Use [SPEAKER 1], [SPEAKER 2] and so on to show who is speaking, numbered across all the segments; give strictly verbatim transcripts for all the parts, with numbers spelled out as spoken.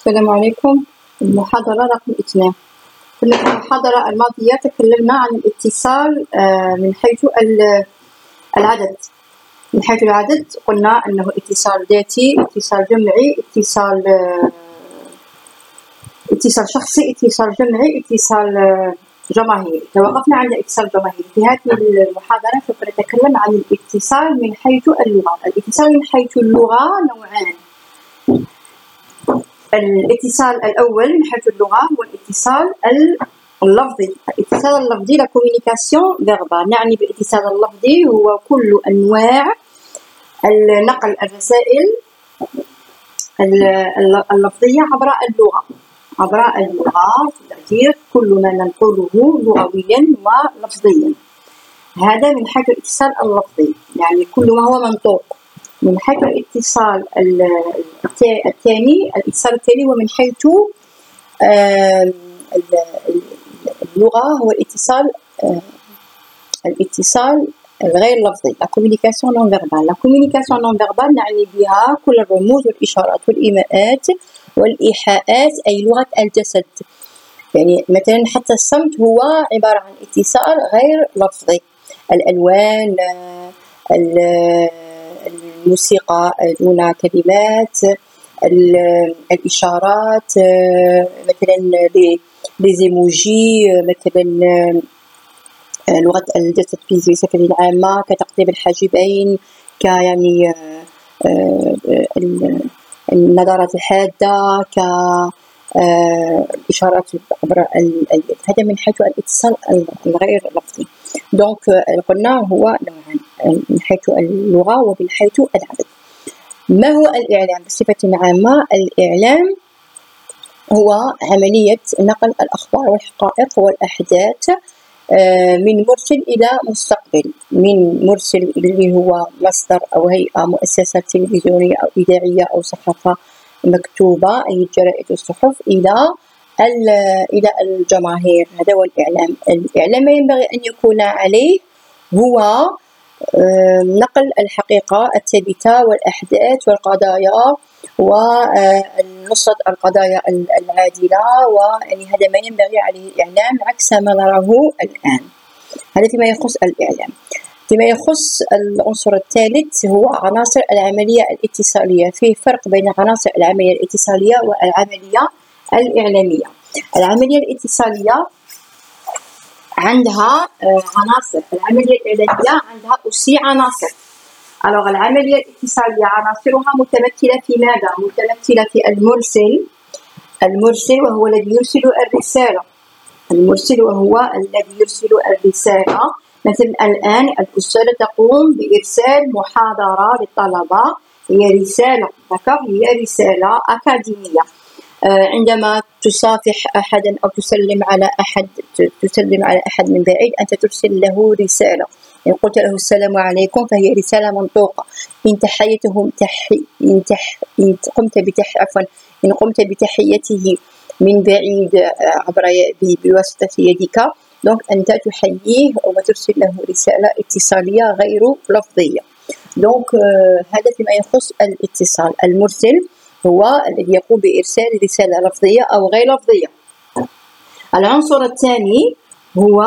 [SPEAKER 1] السلام عليكم. المحاضرة رقم اثنان. كنا في المحاضرة الماضية تكلمنا عن الاتصال من حيث العدد. من حيث العدد قلنا أنه اتصال ذاتي، اتصال جمعي، اتصال اتصال شخصي، اتصال جمعي، اتصال جماهيري. توقفنا عند الاتصال الجماهيري. في هذه المحاضرة سوف نتكلم عن الاتصال من حيث اللغة. الاتصال من حيث اللغة نوعان. الاتصال الأول من حيث اللغة هو الاتصال اللفظي. الاتصال اللفظي لا كوميونيكاسيون فيربال. نعني بالاتصال اللفظي هو كل أنواع النقل الرسائل اللفظية عبر اللغة. عبر اللغة تأثير كل ما ننقله لغويا ولفظيا. هذا من حيث الاتصال اللفظي، يعني كل ما هو منطوق. من حيث الاتصال الثاني، الاتصال الثاني هو من حيث اللغة هو الاتصال الاتصال الغير لفظي، لا كوميونيكاسيون نون فيربال. لا كوميونيكاسيون نون فيربال نعني بها كل الرموز والإشارات والإيماءات والإيحاءات، أي لغة الجسد. يعني مثلا حتى الصمت هو عبارة عن اتصال غير لفظي. الألوان، الموسيقى دون كلمات، الإشارات، مثلا ليزيموجي، مثلا لغة الجسد بصفة عامة كتقطيب الحاجبين، كيعني النظرات الحادة، كإشارات عبر اليد. هذا من حيث الاتصال الغير لفظي. دونك قلنا هو نوعان، من حيث اللغة ومن حيث العدد. ما هو الإعلام بصفة عامة؟ الإعلام هو عملية نقل الأخبار والحقائق والأحداث من مرسل إلى مستقبل، من مرسل اللي هو مصدر أو هيئة، مؤسسة تلفزيونية أو إذاعية أو صحافة مكتوبة، أي الجرائد والصحف، إلى إلى الجماهير. هذا هو الإعلام. الإعلام ما ينبغي أن يكون عليه هو نقل الحقيقة الثابتة والأحداث والقضايا ونصرة القضايا العادلة، ويعني هذا ما ينبغي عليه الإعلام عكس ما نراه الآن. هذا فيما يخص الإعلام. فيما يخص العنصر الثالث هو عناصر العملية الاتصالية. فيه فرق بين عناصر العملية الاتصالية والعملية الإعلامية. العملية الاتصالية عندها عناصر، العملية الإعلامية عندها أوسي عناصر. ألوغ العملية الاتصالية عناصرها متمثلة في ماذا؟ متمثلة في المرسل، المرسل وهو الذي يرسل الرسالة، المرسل وهو الذي يرسل الرسالة. مثلا الآن الأستاذة تقوم بإرسال محاضرة للطلبة، هي رسالة، هي رسالة أكاديمية. عندما تصافح أحدا أو تسلم على أحد تسلم على أحد من بعيد، أنت ترسل له رسالة. إن قلت له السلام عليكم فهي رسالة منطوقة. إن تحيته تحي إن, تح... إن قمت بتح عفوا إن قمت بتحيته من بعيد عبر بواسطة يدك، دونك أنت تحييه وترسل له رسالة اتصالية غير لفظية. دونك هذا فيما يخص الاتصال. المرسل هو الذي يقوم بإرسال رسالة لفظية أو غير لفظية. العنصر الثاني هو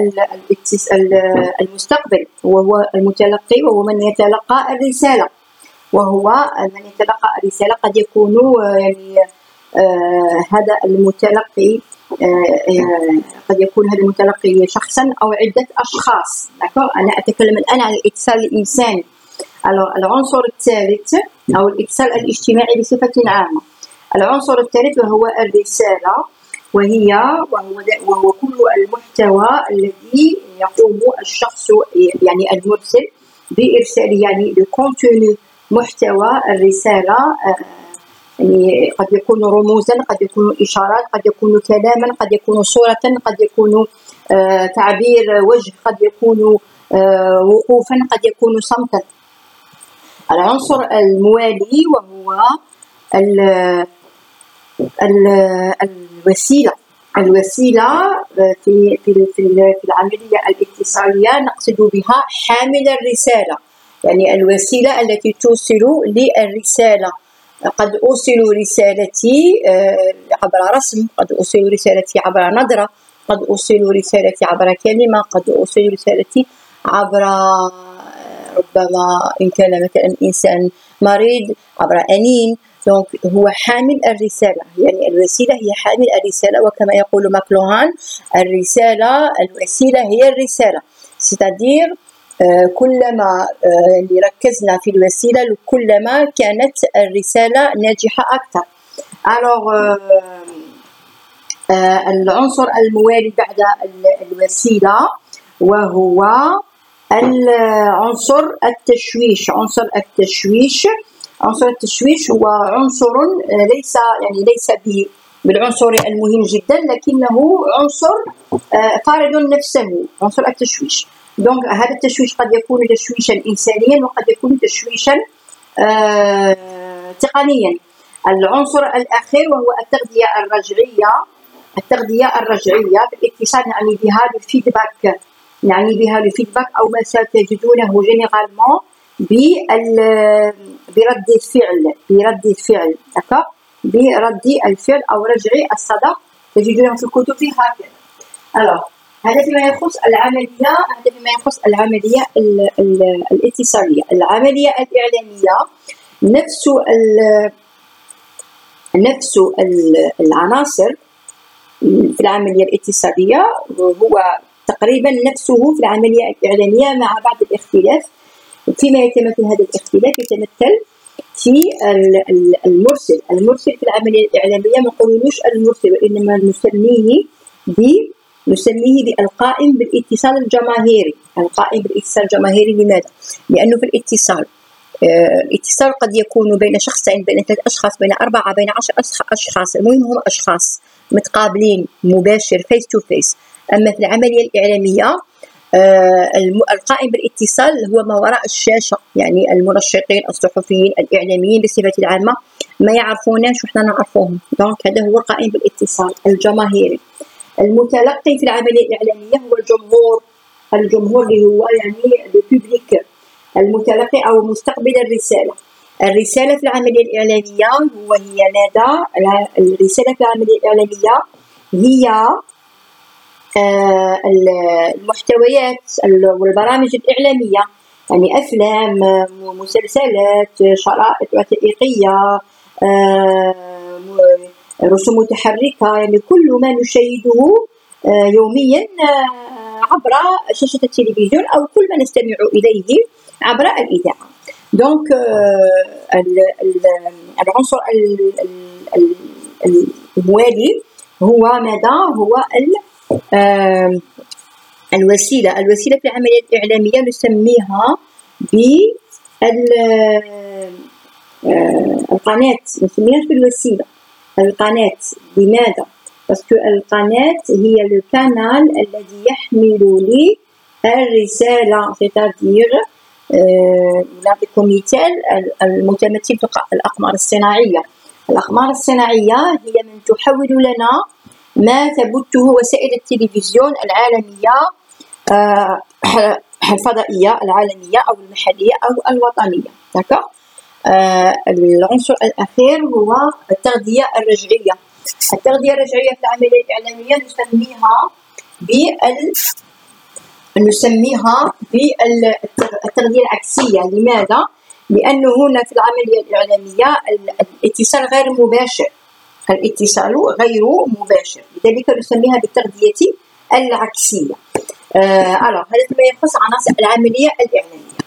[SPEAKER 1] المستقبل، وهو المتلقي، وهو من يتلقى الرسالة. وهو من يتلقى الرسالة قد يكون يعني آه هذا المتلقي آه قد يكون هذا المتلقي شخصا أو عدة أشخاص. أنا أتكلم الآن عن الاتصال الإنساني. العنصر الثالث أو الاتصال الاجتماعي بصفة عامة. العنصر الثالث وهو الرسالة، وهي وهو, وهو كل المحتوى الذي يقوم الشخص يعني المرسل بإرسال، يعني الكونتوني، محتوى الرسالة. يعني قد يكون رموزا، قد يكون إشارات، قد يكون كلاما، قد يكون صورة، قد يكون تعبير وجه، قد يكون وقوفا، قد يكون صمتا. العنصر الموالي وهو ال ال الوسيلة. الوسيلة في في في العملية الاتصالية نقصد بها حامل الرسالة، يعني الوسيلة التي توصل للرسالة قد أوصل رسالتي عبر رسم، قد أوصل رسالتي عبر نظرة، قد أوصل رسالتي عبر كلمة، قد أوصل رسالتي عبر ربما إن كان مثلا إنسان مريض عبر أنين. دونك هو حامل الرسالة، يعني الوسيلة هي حامل الرسالة، وكما يقول ماكلوهان الرسالة الوسيلة هي الرسالة. ستادير كلما ركزنا في الوسيلة كلما كانت الرسالة ناجحة أكثر. alors العنصر الموالي بعد الوسيلة وهو العنصر التشويش. عنصر التشويش عنصر التشويش هو عنصر ليس يعني ليس بالعنصر المهم جدا، لكنه عنصر فارض نفسه، عنصر التشويش. دونك هذا التشويش قد يكون تشويشا إنسانيا وقد يكون تشويشا آه تقنيا. العنصر الأخير وهو التغذية الرجعية. التغذية الرجعية في الاتصال يعني بها الفيدباك، يعني بها الفيدباك أو ما ستجدونه جينيرالمون برد الفعل، برد الفعل دكا برد الفعل أو رجعي الصدى، تجدونه في الكتب هكذا. alors هذا فيما يخص العملية، هذا فيما يخص العملية ال ال الاتصالية. العملية الإعلامية نفس ال نفس العناصر في العملية الاتصالية هو تقريبا نفسه في العملية الإعلامية مع بعض الاختلاف. فيما يتمثل هذا الاختلاف يتمثل في المرسل. المرسل في العملية الإعلامية ما نقولوش المرسل، وإنما نسميه ب نسميه بالقائم بالاتصال الجماهيري. القائم بالاتصال الجماهيري لماذا؟ لأنه في الاتصال آه الاتصال قد يكون بين شخصين، بين ثلاث أشخاص، بين أربعة، بين عشر أشخاص، المهم هم أشخاص متقابلين مباشر فيس تو فيس. أما في العملية الإعلامية آه القائم بالاتصال هو ما وراء الشاشة، يعني المنشطين، الصحفيين، الإعلاميين بصفة العامة ما يعرفوناش وحنا نعرفوهم. دونك هذا هو القائم بالاتصال الجماهيري. المتلقي في العملية الإعلامية هو الجمهور. الجمهور اللي هو يعني الببليك، المتلقي أو مستقبل الرسالة. الرسالة في العملية الإعلامية وهي ماذا؟ الرسالة في العملية الإعلامية هي المحتويات والبرامج الإعلامية، يعني أفلام، مسلسلات، شرائط وثائقية، رسوم متحركة، يعني كل ما نشاهده يوميا عبر شاشة التلفزيون أو كل ما نستمع إليه عبر الإذاعة. دونك العنصر الموالي هو ماذا؟ هو الوسيلة. الوسيلة في العملية الإعلامية نسميها بالقناة، نسميها في الوسيلة القناة. لماذا؟ باسكو القناة هي القنال الذي يحمل لي الرسالة. سيتادير نعطيكم مثال المتمثل في الأقمار الصناعية. الأقمار الصناعية هي من تحول لنا ما تبثه وسائل التلفزيون العالمية الفضائية العالمية أو المحلية أو الوطنية. دكا العنصر الأخير هو التغذية الرجعية. التغذية الرجعية في العملية الإعلامية نسميها بال نسميها بالتغذية العكسية. لماذا؟ لأنه هنا في العملية الإعلامية الاتصال غير مباشر، الاتصال غير مباشر، لذلك نسميها بالتغذية العكسية. آه هذا ما يخص عناصر العملية الإعلامية.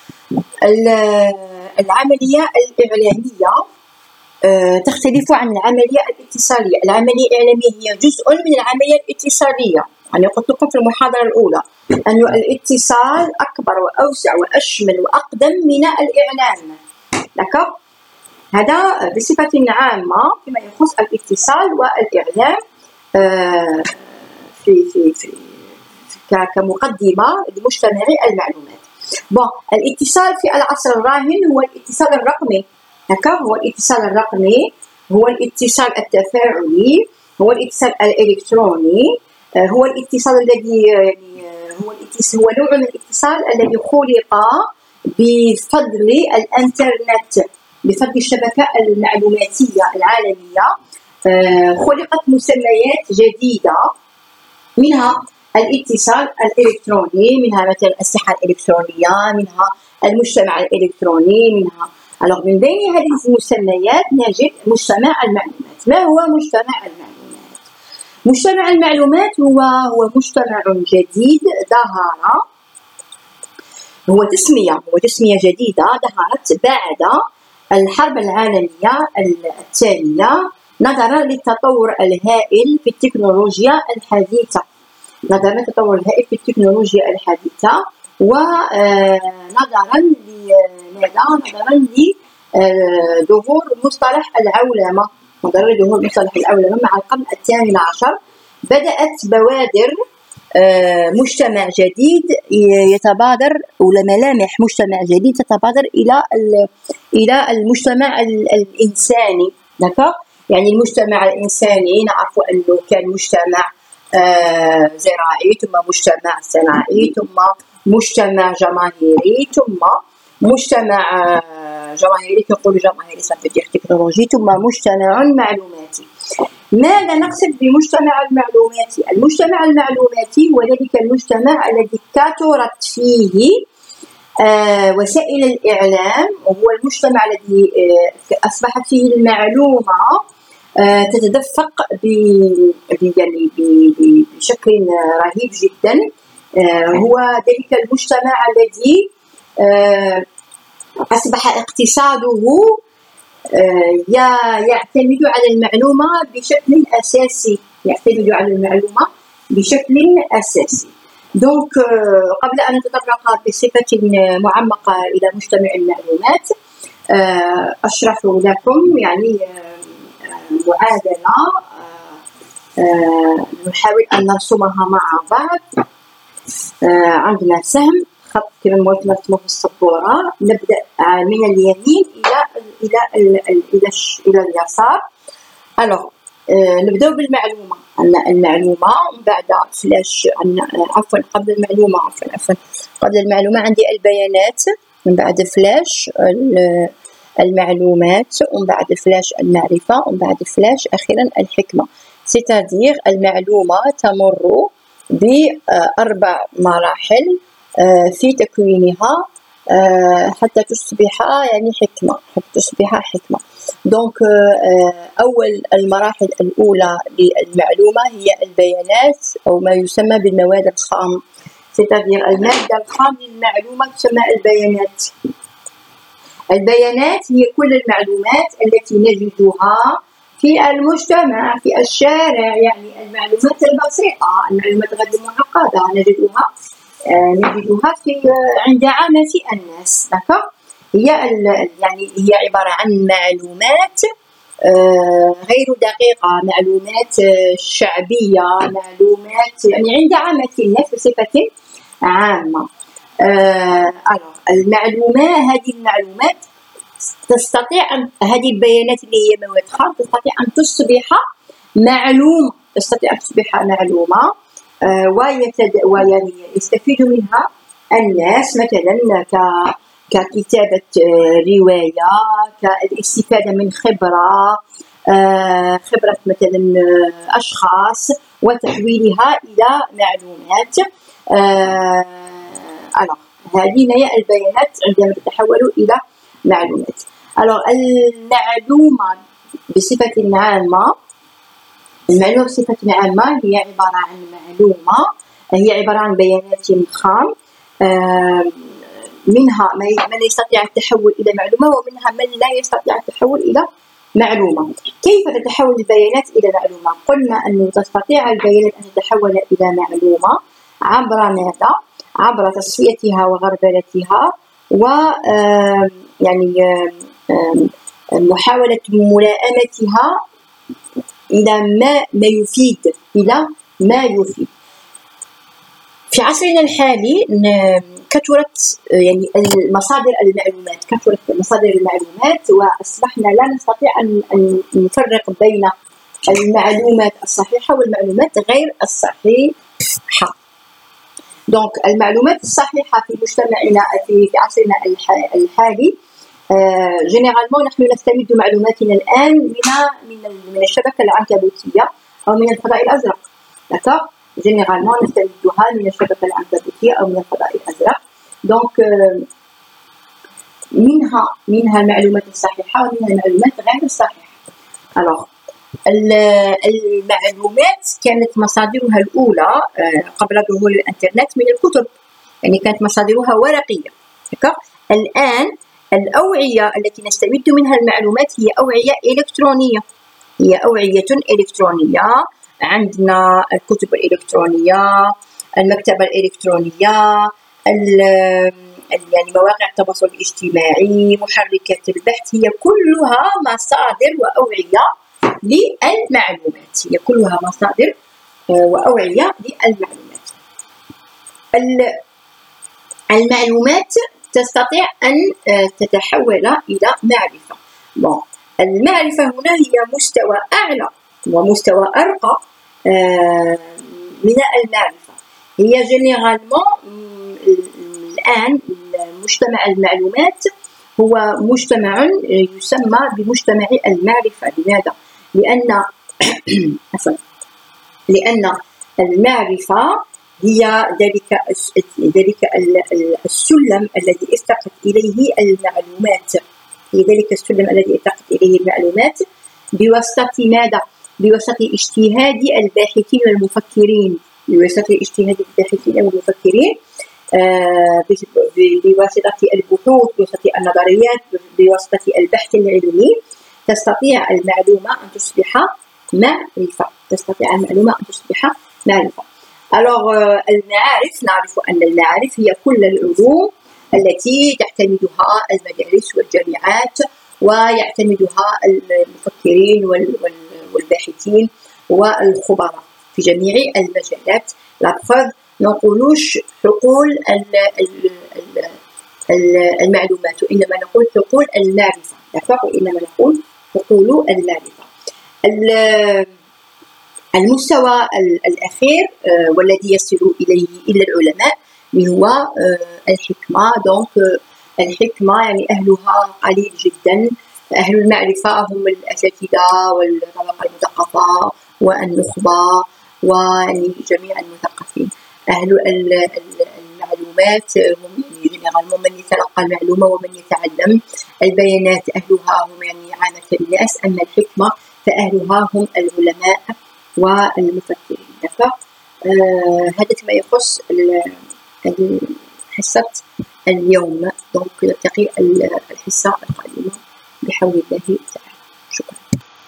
[SPEAKER 1] العملية الإعلامية آه تختلف عن العملية الاتصالية. العملية الإعلامية هي جزء من العملية الاتصالية. يعني قلت لكم في المحاضرة الأولى أن الاتصال أكبر وأوسع وأشمل وأقدم من الإعلام. دكا هذا بصفة عامة فيما يخص الاتصال والإعلام آه في في في كمقدمة لمجتمع المعلومات. بون الاتصال في العصر الراهن هو الاتصال الرقمي. هكا هو الاتصال الرقمي، هو الاتصال التفاعلي، هو الاتصال الإلكتروني، هو الاتصال الذي يعني هو الاتصال هو نوع من الاتصال الذي خلق بفضل الانترنت. بفضل الشبكة المعلوماتية العالمية خلقت مسميات جديدة، منها الاتصال الإلكتروني، منها مثلا الصحة الإلكترونية، منها المجتمع الإلكتروني، منها alors من بين هذه المسميات نجد مجتمع المعلومات. ما هو مجتمع المعلومات؟ مجتمع المعلومات هو هو مجتمع جديد ظهر، هو تسمية هو تسمية جديدة ظهرت بعد الحرب العالمية الثانية نظرا للتطور الهائل في التكنولوجيا الحديثة نظرا للتطور الهائل في التكنولوجيا الحديثة ونظرا لماذا؟ نظرا لظهور مصطلح العولمة نظرا لظهور مصطلح العولمة مع القرن الثامن عشر بدأت بوادر مجتمع جديد يتبادر ولا ملامح مجتمع جديد تتبادر إلى إلى المجتمع الإنساني. دكا يعني المجتمع الإنساني نعرف أنه كان مجتمع آه زراعي، ثم مجتمع صناعي، ثم مجتمع جماهيري، ثم مجتمع آه جماهيري كنقول جماهيري سنفتح تكنولوجي، ثم مجتمع معلوماتي. ماذا نقصد بمجتمع المعلوماتي؟ المجتمع المعلوماتي هو ذلك المجتمع الذي كثرت فيه آه وسائل الإعلام، وهو المجتمع الذي آه أصبحت فيه المعلومة آه تتدفق ب يعني بشكل رهيب جدا. آه هو ذلك المجتمع الذي آه أصبح اقتصاده آه يعتمد على المعلومة بشكل أساسي يعتمد على المعلومة بشكل أساسي. دونك آه قبل أن نتطرق بصفة معمقة إلى مجتمع المعلومات آه أشرح لكم يعني آه معادلة آه نحاول أن نرسمها مع بعض. آه عندنا سهم خط كما قلت نرسمه في السبورة، نبدأ من اليمين إلى إلى إلى إلى, إلى اليسار. alors آه نبدأ بالمعلومة. عندنا المعلومة ومن بعد فلاش عندنا عفوا قبل المعلومة عفوا عفوا قبل المعلومة عندي البيانات، من بعد فلاش المعلومات، ومن بعد فلاش المعرفة، ومن بعد فلاش أخيرا الحكمة. ستادير المعلومة تمر بأربع مراحل في تكوينها حتى تصبح يعني حكمة حتى تصبح حكمة. دونك أول المراحل الأولى للمعلومة هي البيانات أو ما يسمى بالمواد الخام، ستادير المادة الخام للمعلومة تسمى البيانات. البيانات هي كل المعلومات التي نجدها في المجتمع في الشارع، يعني المعلومات البسيطة، المعلومات غير المعقدة نجدها آه نجدها في عند عامة الناس. هي يعني هي عبارة عن معلومات آه غير دقيقة، معلومات آه شعبية، معلومات يعني عند عامة الناس بصفة عامة. آه المعلومة هذه المعلومات تستطيع أن هذه البيانات اللي هي مواد خام تستطيع أن تصبح معلومة تستطيع أن تصبح معلومة آه ويتد ويعني يستفيد منها الناس، مثلا ك ككتابة آه رواية، كالاستفادة من خبرة آه خبرة مثلا آه أشخاص وتحويلها إلى معلومات. آه هذه هي البيانات عندما تتحول إلى معلومات. alors المعلومة بصفة عامة المعلومة بصفة عامة هي عبارة عن معلومة هي عبارة عن بيانات خام منها من يستطيع التحول إلى معلومة ومنها من لا يستطيع التحول إلى معلومة. كيف تتحول البيانات إلى معلومة؟ قلنا أنه تستطيع البيانات أن تتحول إلى معلومة عبر ماذا؟ عبر تصفيتها وغربلتها و يعني محاولة ملائمتها إلى ما ما يفيد إلى ما يفيد. في عصرنا الحالي كثرت يعني مصادر المعلومات كثرت مصادر المعلومات وأصبحنا لا نستطيع أن نفرق بين المعلومات الصحيحة والمعلومات غير الصحيحة. دونك المعلومات الصحيحة في مجتمعنا في عصرنا الحالي جينيرالمون نحن نستمد معلوماتنا الآن من من من الشبكة العنكبوتية أو من الفضاء الأزرق. داكوغ، جينيرالمون نستمدها من الشبكة العنكبوتية أو من الفضاء الأزرق. دونك منها منها المعلومات الصحيحة ومنها المعلومات غير الصحيحة. ألوغ المعلومات كانت مصادرها الأولى قبل ظهور الإنترنت من الكتب، يعني كانت مصادرها ورقية. الآن الأوعية التي نستمد منها المعلومات هي أوعية إلكترونية، هي أوعية إلكترونية. عندنا الكتب الإلكترونية، المكتبة الإلكترونية، يعني مواقع التواصل الاجتماعي، محركات البحث، هي كلها مصادر وأوعية للمعلومات، هي كلها مصادر وأوعية للمعلومات. المعلومات تستطيع أن تتحول إلى معرفة. bon. المعرفة هنا هي مستوى أعلى ومستوى أرقى من المعرفة. هي جينيرالمون الآن مجتمع المعلومات هو مجتمع يسمى بمجتمع المعرفة. لماذا؟ لأن لأن المعرفة هي ذلك ذلك السلم الذي ارتقت إليه المعلومات، هي ذلك السلم الذي ارتقت إليه المعلومات بواسطة ماذا؟ بواسطة اجتهاد الباحثين والمفكرين، بواسطة اجتهاد الباحثين والمفكرين، آه بواسطة البحوث، بواسطة النظريات، بواسطة البحث العلمي تستطيع المعلومة أن تصبح معرفة، تستطيع المعلومة أن تصبح معرفة. ألوغ المعارف، نعرف أن المعارف هي كل العلوم التي تعتمدها المدارس والجامعات ويعتمدها المفكرين والباحثين والخبراء في جميع المجالات. لابخوف نقولوش حقول المعلومات، وإنما نقول حقول المعرفة، وإنما نقول حقول المعرفة. المستوى الأخير والذي يصل إليه إلى العلماء هو الحكمة. دونك الحكمة يعني أهلها قليل جدا. أهل المعرفة هم الأساتذة والطبقة المثقفة والنخبة وجميع المثقفين. أهل المعلومات هم جينيرالمون من يتلقى المعلومة ومن يتعلم البيانات، أهلها هم يعني عامة الناس. أما الحكمة فأهلها هم العلماء والمفكرين. آه هذا فيما يخص حصة اليوم. دونك نلتقي الحصة القادمة بحول الله تعالى. شكرا.